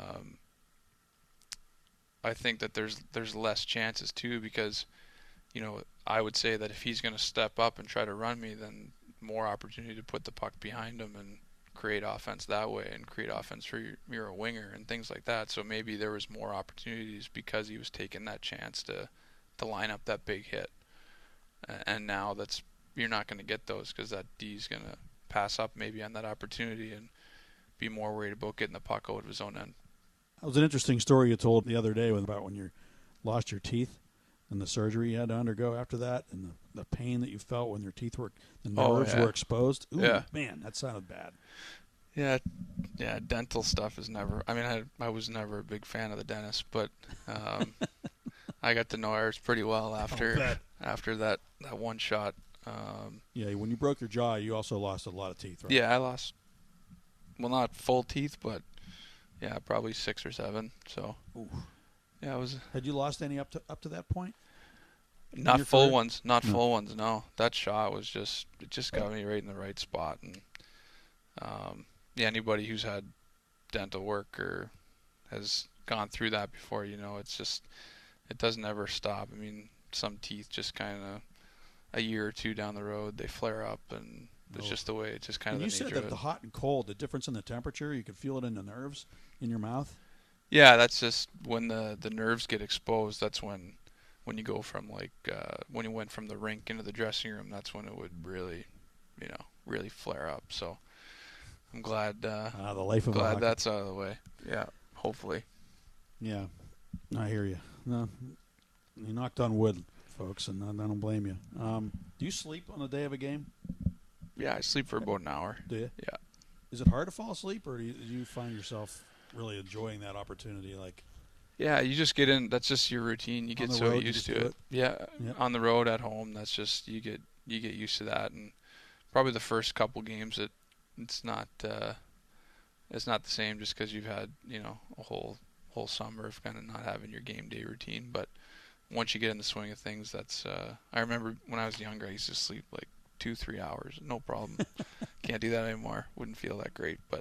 I think that there's less chances too, because, I would say that if he's going to step up and try to run me, then more opportunity to put the puck behind him and create offense that way, and create offense for you're a winger and things like that. So maybe there was more opportunities because he was taking that chance to line up that big hit. And now you're not going to get those because that D's going to pass up maybe on that opportunity and be more worried about getting the puck out of his own end. That was an interesting story you told the other day about when you lost your teeth and the surgery you had to undergo after that, and the pain that you felt when your teeth the nerves were exposed. Ooh, man, that sounded bad. Yeah, dental stuff is never. I was never a big fan of the dentist, but I got to know ours pretty well after that one shot. When you broke your jaw, you also lost a lot of teeth, right? Yeah, I lost. Well, not full teeth, but probably 6 or 7. So. Ooh. Yeah, it was. Had you lost any up to that point? Not full ones. Not full ones. No, that shot was just got me right in the right spot. And anybody who's had dental work or has gone through that before, it's just, it doesn't ever stop. Some teeth just kind of a year or 2 down the road, they flare up, and it's just the way. It's just kind of the nature of it. You said that the hot and cold, the difference in the temperature, you could feel it in the nerves in your mouth. Yeah, that's just when the nerves get exposed. That's when you go from when you went from the rink into the dressing room. That's when it would really, really flare up. So I'm glad. The life of glad that's out of the way. Yeah, hopefully. Yeah, I hear you. No, you knocked on wood, folks, and I don't blame you. Do you sleep on the day of a game? Yeah, I sleep for about an hour. Do you? Yeah. Is it hard to fall asleep, or do you find yourself really enjoying that opportunity? Yeah, you just get in. That's just your routine. You get so used to it. Yeah, yep. On the road, at home, that's just you get used to that. And probably the first couple games, it's not the same just because you've had a whole summer of kind of not having your game day routine. But once you get in the swing of things, that's. I remember when I was younger, I used to sleep 2-3 hours, no problem. Can't do that anymore. Wouldn't feel that great, but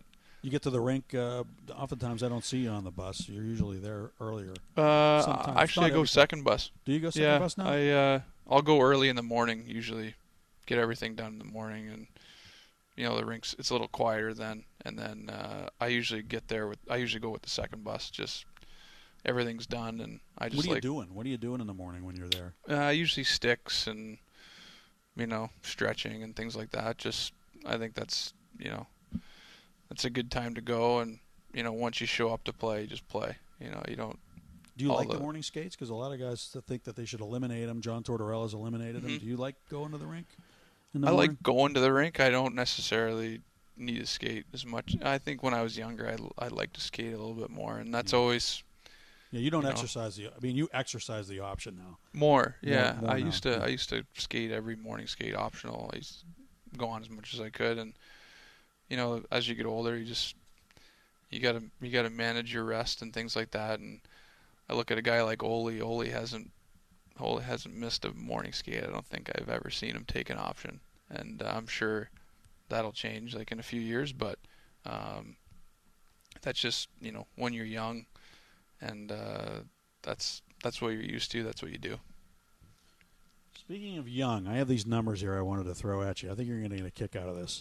You get to the rink. Oftentimes, I don't see you on the bus. You're usually there earlier. Actually, I go second bus. Do you go second bus now? I'll go early in the morning. Usually, get everything done in the morning, and the rinks. It's a little quieter then. And then I usually get there I usually go with the second bus. Just everything's done, and I just. What are you doing? What are you doing in the morning when you're there? Usually sticks and stretching and things like that. Just I think that's that's a good time to go, and once you show up to play, you just play. You don't. Do you like the morning skates? Because a lot of guys think that they should eliminate them. John Tortorella's eliminated them. Do you like going to the rink? I like going to the rink. I don't necessarily need to skate as much. I think when I was younger, I liked to skate a little bit more, and that's always. Yeah, you don't exercise you exercise the option now. More, yeah. More I used to skate every morning, skate optional. I used to go on as much as I could, and as you get older, you gotta manage your rest and things like that. And I look at a guy like Ole. Ole hasn't missed a morning skate. I don't think I've ever seen him take an option, and I'm sure that'll change like in a few years. But that's just when you're young. And that's what you're used to. That's what you do. Speaking of young, I have these numbers here I wanted to throw at you. I think you're going to get a kick out of this.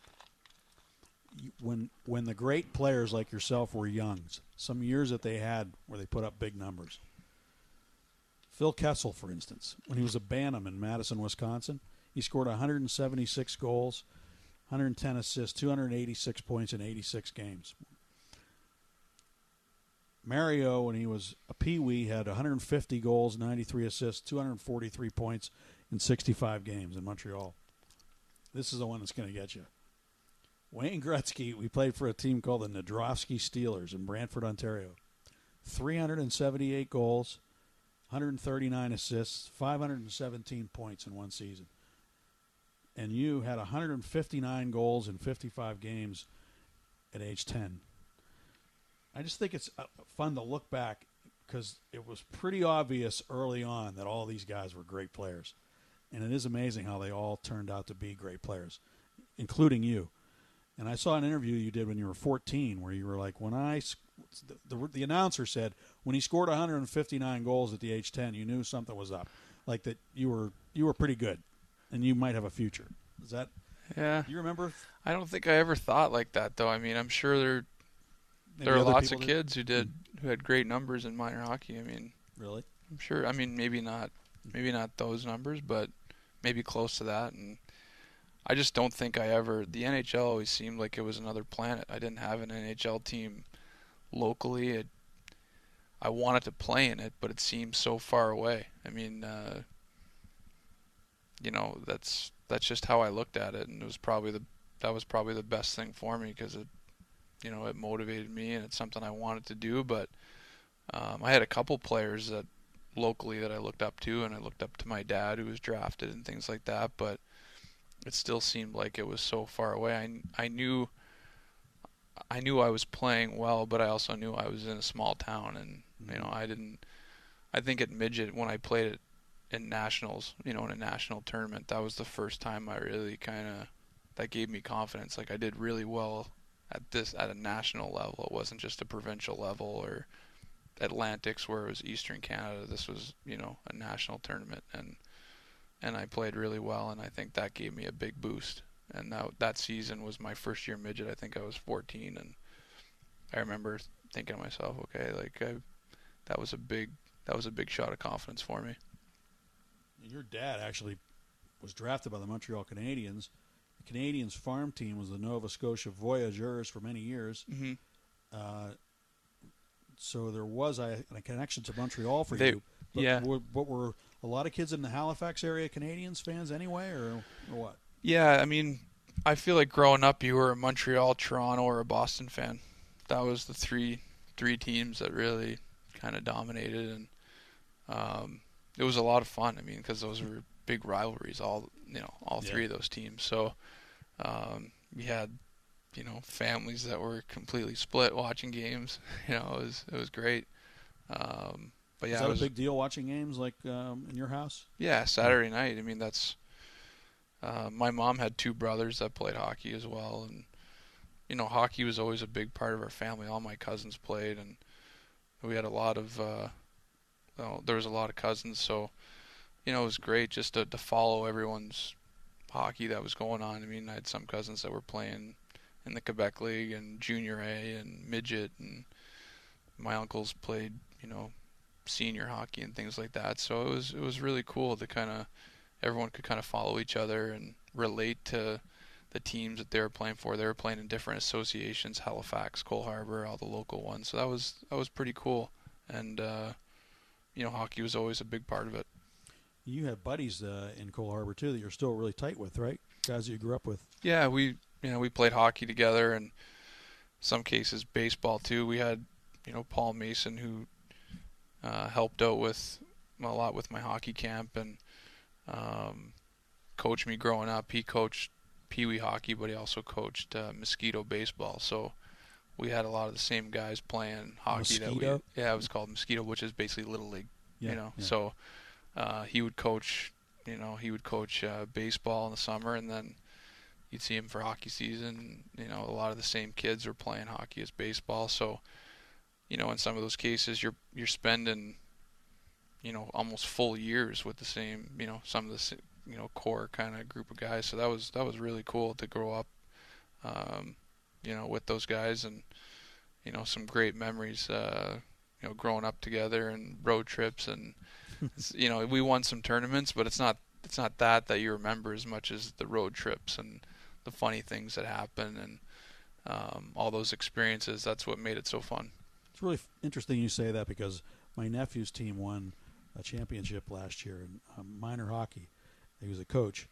When the great players like yourself were young, some years that they had where they put up big numbers. Phil Kessel, for instance, when he was a Bantam in Madison, Wisconsin, he scored 176 goals, 110 assists, 286 points in 86 games. Mario, when he was a peewee, had 150 goals, 93 assists, 243 points in 65 games in Montreal. This is the one that's going to get you. Wayne Gretzky, we played for a team called the Nadrowski Steelers in Brantford, Ontario. 378 goals, 139 assists, 517 points in one season. And you had 159 goals in 55 games at age 10. I just think it's fun to look back because it was pretty obvious early on that all these guys were great players. And it is amazing how they all turned out to be great players, including you. And I saw an interview you did when you were 14 where you were like, the announcer said, when he scored 159 goals at the age 10, you knew something was up. Like that you were pretty good and you might have a future. Is that? Yeah. Do you remember? I don't think I ever thought like that, though. I mean, I'm sure there are lots of kids who had great numbers in minor hockey. I mean, really? I'm sure. I mean, maybe not those numbers, but maybe close to that. And I just don't think the NHL always seemed like it was another planet. I didn't have an NHL team locally. I wanted to play in it, but it seemed so far away. I mean, that's just how I looked at it, and that was probably the best thing for me because it motivated me, and it's something I wanted to do. But I had a couple players that locally that I looked up to, and I looked up to my dad who was drafted and things like that. But it still seemed like it was so far away. I knew I was playing well, but I also knew I was in a small town, and I think at midget when I played it in nationals, in a national tournament, that was the first time I really that gave me confidence. Like I did really well at a national level. It wasn't just a provincial level or Atlantics where it was Eastern Canada. This was, a national tournament, and I played really well, and I think that gave me a big boost. And that season was my first year midget. I think I was 14, and I remember thinking to myself, okay, that was a big shot of confidence for me. Your dad actually was drafted by the Montreal Canadiens. The Canadiens farm team was the Nova Scotia Voyageurs for many years. Mm-hmm. So there was a connection to Montreal for you. But yeah. What were a lot of kids in the Halifax area Canadiens fans anyway, or what? Yeah, I mean, I feel like growing up, you were a Montreal, Toronto, or a Boston fan. That was the three teams that really kind of dominated, and it was a lot of fun. I mean, because those were big rivalries, all three of those teams. So we had, families that were completely split watching games. It was great. But yeah, is that a big deal watching games like in your house? Yeah, Saturday night. I mean, that's my mom had two brothers that played hockey as well, and hockey was always a big part of our family. All my cousins played, and we had a lot of there was a lot of cousins, so it was great just to follow everyone's hockey that was going on. I mean, I had some cousins that were playing in the Quebec League and Junior A and midget, and my uncles played senior hockey and things like that. So it was really cool to everyone could kind of follow each other and relate to the teams that they were playing for. They were playing in different associations, Halifax, Cole Harbour, all the local ones. So that was pretty cool. And hockey was always a big part of it. You have buddies in Cole Harbour too that you're still really tight with, right? Guys that you grew up with. Yeah, we played hockey together, and some cases baseball too. We had Paul Mason, who helped out with a lot with my hockey camp and coached me growing up. He coached Pee Wee hockey, but he also coached Mosquito baseball. So we had a lot of the same guys playing hockey. Mosquito? It was called Mosquito, which is basically Little League. Yeah. So he would coach. Baseball in the summer, and then you'd see him for hockey season. A lot of the same kids were playing hockey as baseball. So in some of those cases, you're spending almost full years with the same some of the core kind of group of guys. So that was really cool to grow up with those guys, and some great memories growing up together and road trips, and we won some tournaments, but it's not that you remember as much as the road trips and the funny things that happen, and all those experiences. That's what made it so fun. It's really interesting you say that, because my nephew's team won a championship last year in minor hockey. He was a coach,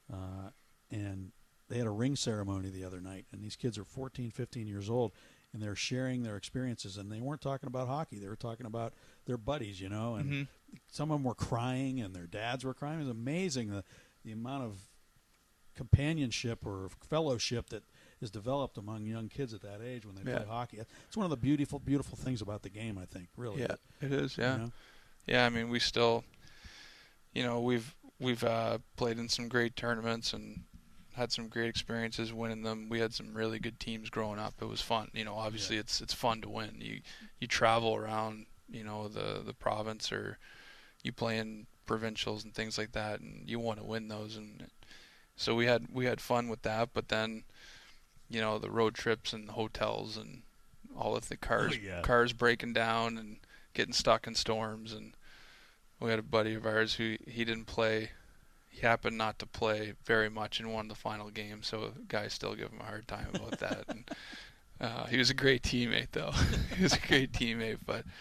and they had a ring ceremony the other night, and these kids are 14, 15 years old, and they're sharing their experiences, and they weren't talking about hockey. They were talking about their buddies, and Mm-hmm. some of them were crying, and their dads were crying. It was amazing the amount of companionship or fellowship that is developed among young kids at that age when they play hockey. It's one of the beautiful, beautiful things about the game, I think, really. Yeah, it is, yeah. Yeah, I mean, we still, we've played in some great tournaments and had some great experiences winning them. We had some really good teams growing up. It was fun. Obviously it's fun to win. You travel around, the province, or you play in provincials and things like that, and you want to win those. And so we had fun with that, but then the road trips and the hotels and all of the cars breaking down and getting stuck in storms. And we had a buddy of ours who he didn't play. He happened not to play very much in one of the final games, so guys still give him a hard time about that. And he was a great teammate, though. He was a great teammate,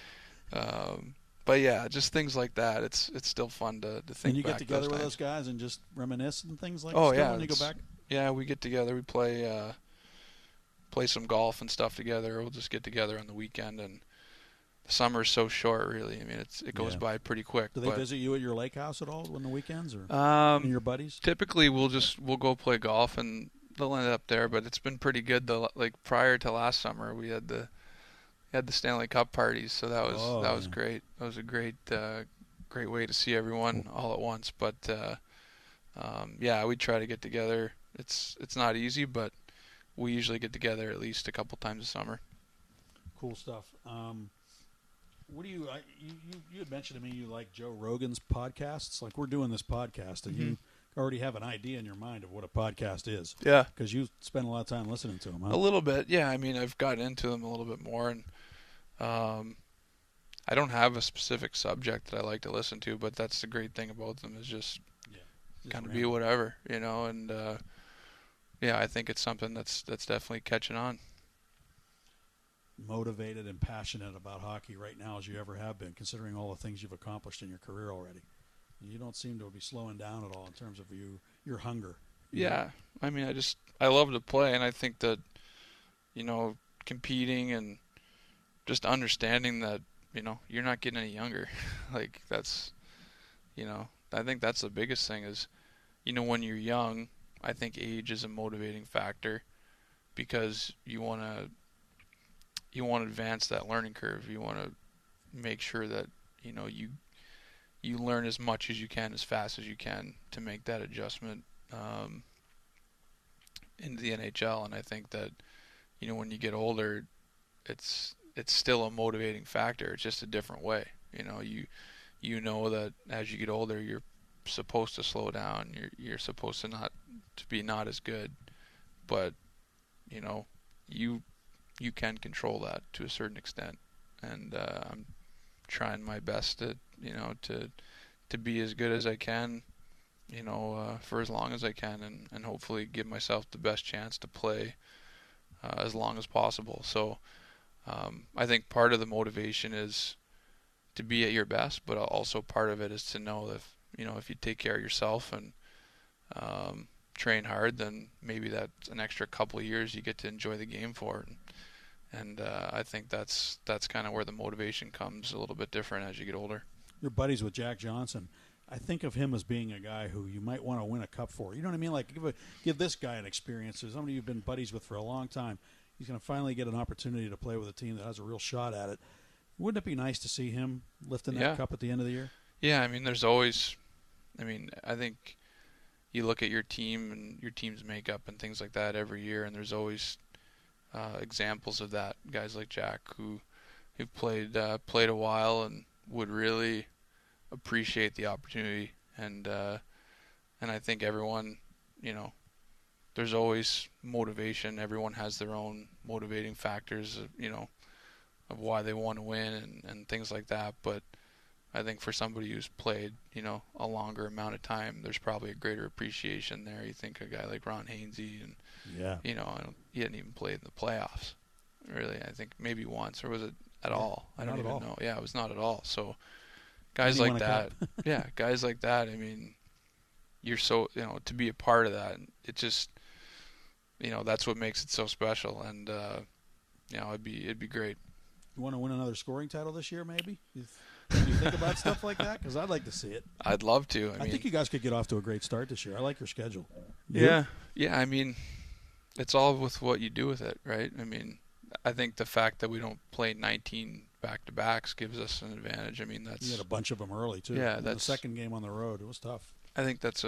but yeah, just things like that. It's still fun to think. And you back get together with times. those guys and just reminisce and things like. Oh that yeah, when you go back. Yeah, we get together. We play some golf and stuff together. We'll just get together on the weekend, and the summer is so short, really. I mean, it goes by pretty quick. Do they visit you at your lake house at all on the weekends, or your buddies? Typically, we'll go play golf, and they'll end up there. But it's been pretty good. Like prior to last summer, we had the Stanley Cup parties, so that was great. That was a great way to see everyone all at once. But we try to get together. It's not easy, but we usually get together at least a couple times a summer. Cool stuff. What do you had mentioned to me you like Joe Rogan's podcasts? Like, we're doing this podcast, and you already have an idea in your mind of what a podcast is. Yeah. Because you spend a lot of time listening to them, huh? A little bit, yeah. I mean, I've gotten into them a little bit more, and I don't have a specific subject that I like to listen to, but that's the great thing about them is just kind of be whatever, and I think it's something that's definitely catching on. Motivated and passionate about hockey right now as you ever have been, considering all the things you've accomplished in your career already. You don't seem to be slowing down at all in terms of your hunger. Yeah, I mean, I love to play, and I think that, competing and just understanding that, you're not getting any younger. Like, that's, I think that's the biggest thing is, when you're young, I think age is a motivating factor because you want to advance that learning curve. You want to make sure that, you learn as much as you can, as fast as you can to make that adjustment into the NHL. And I think that, when you get older, it's still a motivating factor. It's just a different way. You know that as you get older, you're supposed to slow down. You're supposed to be not as good, but you can control that to a certain extent. And I'm trying my best to to be as good as I can, for as long as I can, and hopefully give myself the best chance to play as long as possible. So I think part of the motivation is to be at your best, but also part of it is to know that if you take care of yourself and train hard, then maybe that's an extra couple of years you get to enjoy the game for. And I think that's kind of where the motivation comes a little bit different as you get older. You're buddies with Jack Johnson. I think of him as being a guy who you might want to win a cup for. You know what I mean? Like, give this guy an experience. There's somebody you've been buddies with for a long time. He's going to finally get an opportunity to play with a team that has a real shot at it. Wouldn't it be nice to see him lifting that cup at the end of the year? Yeah, I mean, I think you look at your team and your team's makeup and things like that every year, and there's always examples of that. Guys like Jack who've played a while and would really appreciate the opportunity, and I think everyone, there's always motivation. Everyone has their own motivating factors, of why they want to win and things like that. But I think for somebody who's played, a longer amount of time, there's probably a greater appreciation there. You think a guy like Ron Hainsey, and he hadn't even played in the playoffs, really. I think maybe once, or was it at all? I don't even know. Yeah, it was not at all. So guys like that, guys like that. I mean, you're so to be a part of that. It just that's what makes it so special, and it'd be great. You want to win another scoring title this year, maybe? Do you think about stuff like that? Because I'd like to see it. I'd love to. I mean, think you guys could get off to a great start this year. I like your schedule. Yeah. I mean, it's all with what you do with it, right? I mean, I think the fact that we don't play 19 back-to-backs gives us an advantage. I mean, you had a bunch of them early too. Yeah, the second game on the road, it was tough. I think that's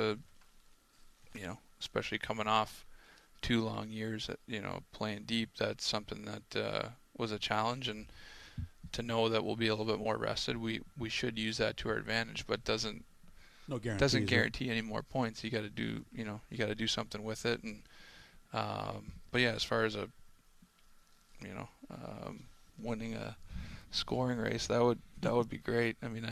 especially coming off 2 long years, playing deep. That's something that was a challenge, and to know that we'll be a little bit more rested, we should use that to our advantage, but doesn't guarantee any more points. You got to do something with it, and but yeah, as far as winning a scoring race, that would be great. I mean,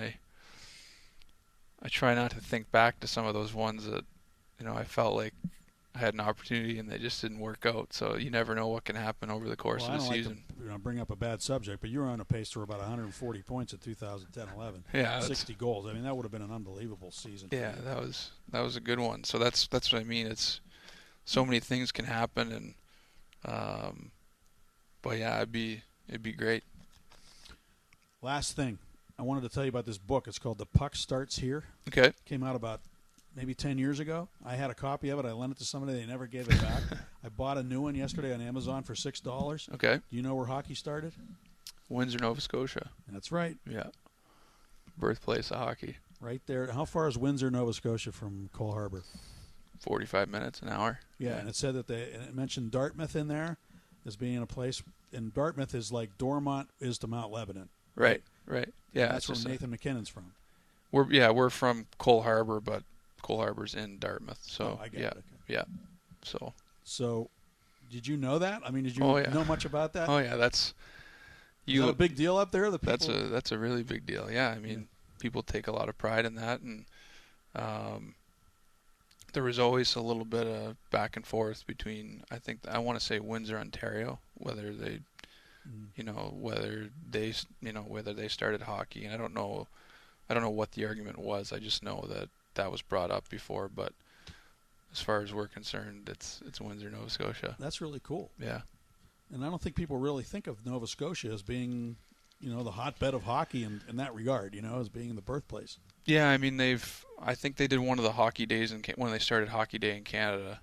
I try not to think back to some of those ones that I felt like I had an opportunity and they just didn't work out. So you never know what can happen over the course of the season. I don't like to bring up a bad subject, but you were on a pace for about 140 points in 2010-11. Yeah, 60 goals. I mean, that would have been an unbelievable season. Yeah, that was a good one. So that's what I mean. It's so many things can happen, and but yeah, it'd be great. Last thing, I wanted to tell you about this book. It's called The Puck Starts Here. Okay. Came out about maybe 10 years ago. I had a copy of it. I lent it to somebody. They never gave it back. I bought a new one yesterday on Amazon for $6. Okay. Do you know where hockey started? Windsor, Nova Scotia. That's right. Yeah. Birthplace of hockey. Right there. How far is Windsor, Nova Scotia from Cole Harbour? 45 minutes, an hour. Yeah, and it said that it mentioned Dartmouth in there as being a place. And Dartmouth is like Dormont is to Mount Lebanon. Right. Yeah. That's where Nathan McKinnon's from. We're from Cole Harbour, but Cole Harbour's in Dartmoth. So I get it. Okay. Yeah. So did you know that? I mean, did you know much about that? Oh yeah, is that a big deal up there? That's a really big deal. Yeah, I mean, people take a lot of pride in that, and there was always a little bit of back and forth between. I want to say Windsor, Ontario, whether they, whether they started hockey, and I don't know what the argument was. I just know that was brought up before, but as far as we're concerned, it's Windsor, Nova Scotia. That's really cool. Yeah. And I don't think people really think of Nova Scotia as being, the hotbed of hockey in that regard, as being the birthplace. Yeah, I mean, I think they did one of the hockey days when they started Hockey Day in Canada.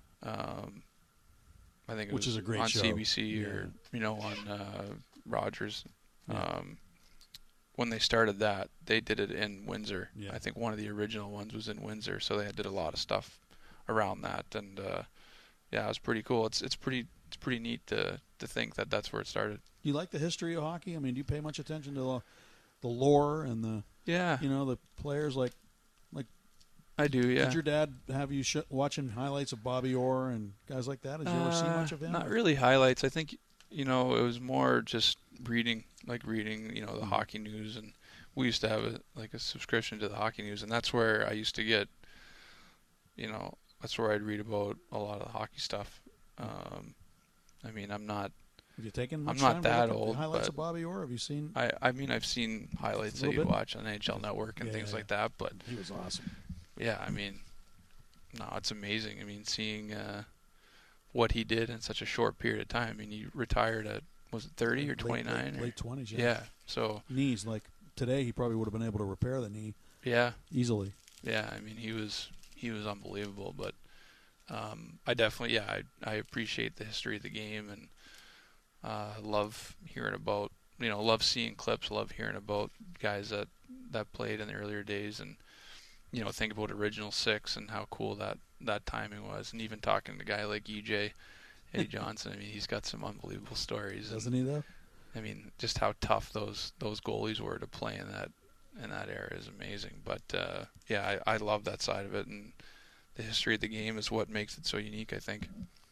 I think which is a great on show. CBC or on Rogers. Yeah. When they started that, they did it in Windsor. Yeah. I think one of the original ones was in Windsor, so they did a lot of stuff around that, and it was pretty cool. It's pretty pretty neat to think that that's where it started. Do you like the history of hockey? I mean, do you pay much attention to the lore and the the players like I do, yeah. Did your dad have you watching highlights of Bobby Orr and guys like that? Did you ever see much of him? Not really highlights. I think, it was more just reading the hockey news. And we used to have a subscription to the hockey news. And that's where I used to get, that's where I'd read about a lot of the hockey stuff. I mean, I'm not that old. Highlights of Bobby Orr? Have you seen? I've seen highlights that you watch on NHL Network and things like that. But he was awesome. Yeah, I mean, no, it's amazing. I mean, seeing what he did in such a short period of time. I mean, he retired at, was it 30 or 29? Late 20s, yeah. Yeah, so. Knees, like today, he probably would have been able to repair the knee. Yeah. Easily. Yeah, I mean, he was unbelievable. But I definitely, I appreciate the history of the game and love hearing about, love seeing clips, love hearing about guys that played in the earlier days and, think about Original Six and how cool that timing was. And even talking to a guy like Eddie Johnson, I mean, he's got some unbelievable stories. Doesn't he, though? I mean, just how tough those goalies were to play in that era is amazing. But, I love that side of it. And the history of the game is what makes it so unique, I think.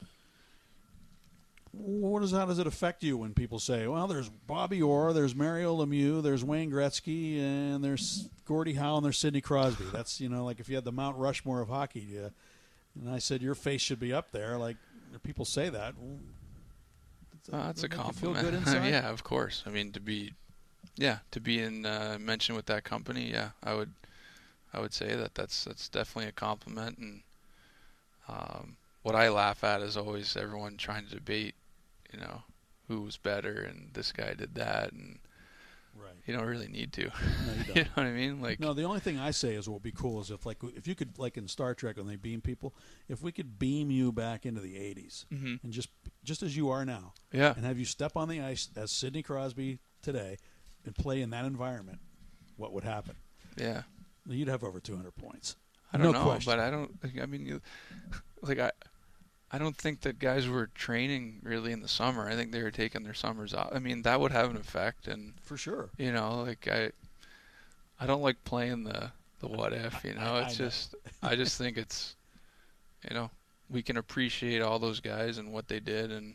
How does it affect you when people say, well, there's Bobby Orr, there's Mario Lemieux, there's Wayne Gretzky, and there's Gordie Howe, and there's Sidney Crosby? That's, like if you had the Mount Rushmore of hockey, and I said your face should be up there. Like, people say that. That's a compliment. Feel good inside? Yeah, of course. I mean, to be in mention with that company, I would say that's definitely a compliment. And what I laugh at is always everyone trying to debate, who was better and this guy did that, and right. You don't really need to. No, you don't. You know what I mean? Like, no, the only thing I say is what would be cool is if you could, like in Star Trek when they beam people, if we could beam you back into the 80s and just as you are now, and have you step on the ice as Sidney Crosby today and play in that environment, what would happen? Yeah, you'd have over 200 points. I don't know, question. But I mean, I don't think that guys were training really in the summer. I think they were taking their summers off. I mean, that would have an effect, and for sure. I don't like playing the what if. I just think it's, we can appreciate all those guys and what they did, and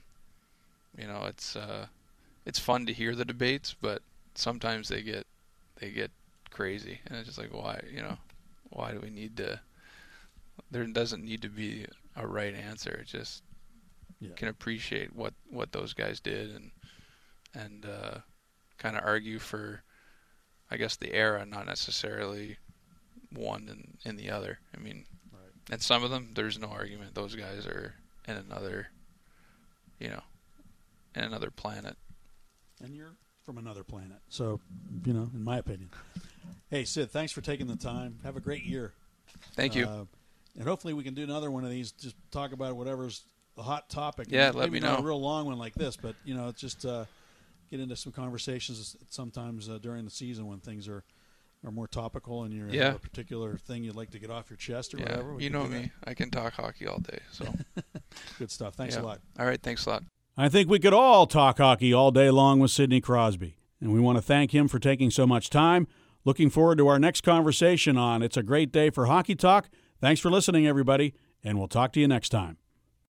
it's fun to hear the debates, but sometimes they get crazy, and it's just like, why do we need to? There doesn't need to be a right answer. It just can appreciate what those guys did and kind of argue for, I guess, the era, not necessarily one in the other. I mean, right. And some of them, there's no argument. Those guys are in another, in another planet. And you're from another planet. So, in my opinion. Hey, Sid, thanks for taking the time. Have a great year. Thank you. And hopefully we can do another one of these, just talk about whatever's the hot topic. Yeah, let me know. Maybe not a real long one like this, but, just get into some conversations sometimes during the season when things are more topical and you have a particular thing you'd like to get off your chest or whatever. You know me. I can talk hockey all day. So Good stuff. Thanks a lot. All right, thanks a lot. I think we could all talk hockey all day long with Sidney Crosby, and we want to thank him for taking so much time. Looking forward to our next conversation on It's a Great Day for Hockey Talk. Thanks for listening, everybody, and we'll talk to you next time.